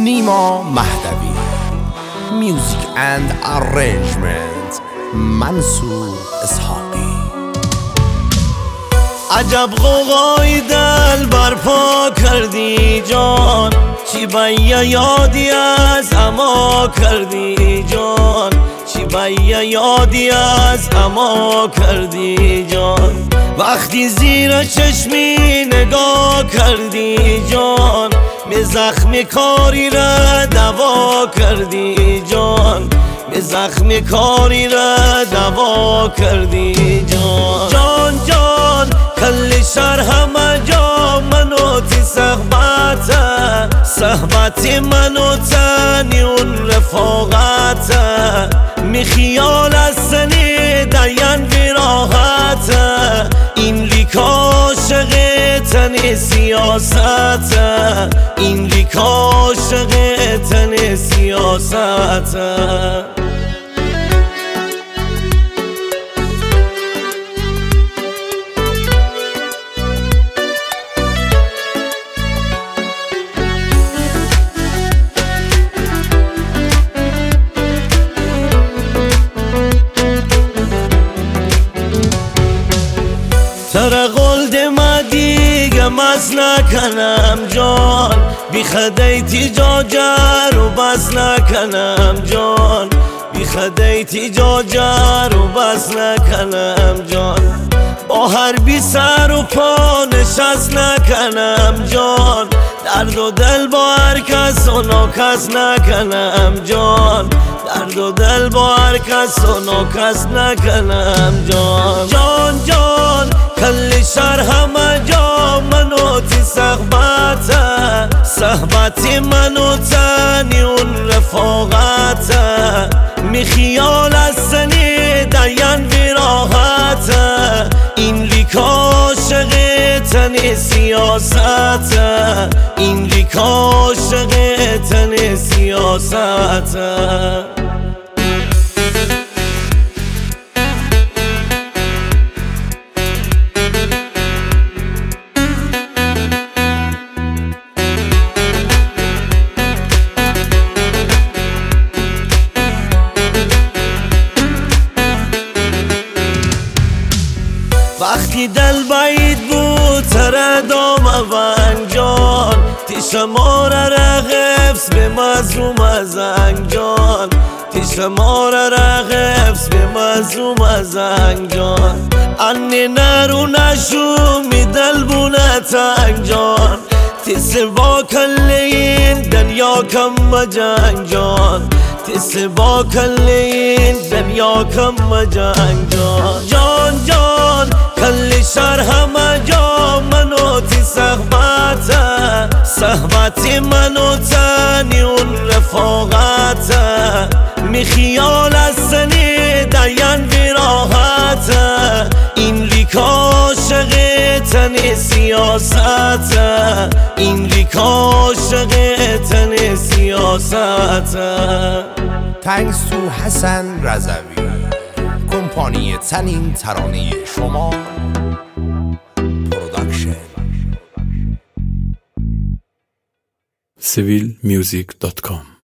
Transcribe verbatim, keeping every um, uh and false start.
نیما مهدوی. میوزیک اند ارنجمنت منصور اسحاقی. عجب غوغای دل برپا کردی جان، چی بیا یادی از اما کردی جان، چی بیا یادی از اما کردی جان. وقتی زیر چشمی نگاه کردی جان، می زخم کاری را دوا کردی جان، می زخم کاری را دوا کردی جان. جان جان کل شهر همه جا منو تی صحبت، صحبت منو تنی اون رفاقت. می خیال از سنی دین وراحت، این لیک عاشق تن سیاست، این لیک عاشق تن سیاست. ترا قول ما دیگه مز نکنم جان، بی خدیتی جا جر و بس نکنم جان، بی خدیتی جا جر و بس نکنم جان. با هر بی سر و پا نشست نکنم جان، درد و دل با هر کس و ناکس نکنم جان، درد و دل با هر کس و ناکس نکنم جان. جان جان کل شهر همه جا منو تی صحبت، صحبت منو تنی اون رفاقت. می خیال از سنی دین وراحت، این لیک عاشق تن سیاست، این لیک عاشق تن سیاست. وقتی دل بعید بود تر دام ون جان، تیش ماره را غفص به مظلوم ازنگ جان، تیش ماره را غفص به مظلوم ازنگ جان. انی نرو نشو می دل بونه تنگ جان، تیس با کل این دنیا کم مجنگ جان، تیس با کل این دنیا کم مجنگ جان. جان جان کل شهر همه جا منو تی صحبت، صحبت منو تنی اون رفاقت. می خیال از سنی دین وراحت، این لیک عاشق تن سیاست، این لیک عاشق تن سیاست. تhanks to حسن رضوی، کمپانی تنین ترانه شما پروداکشن. سیویل میوزیک دات کام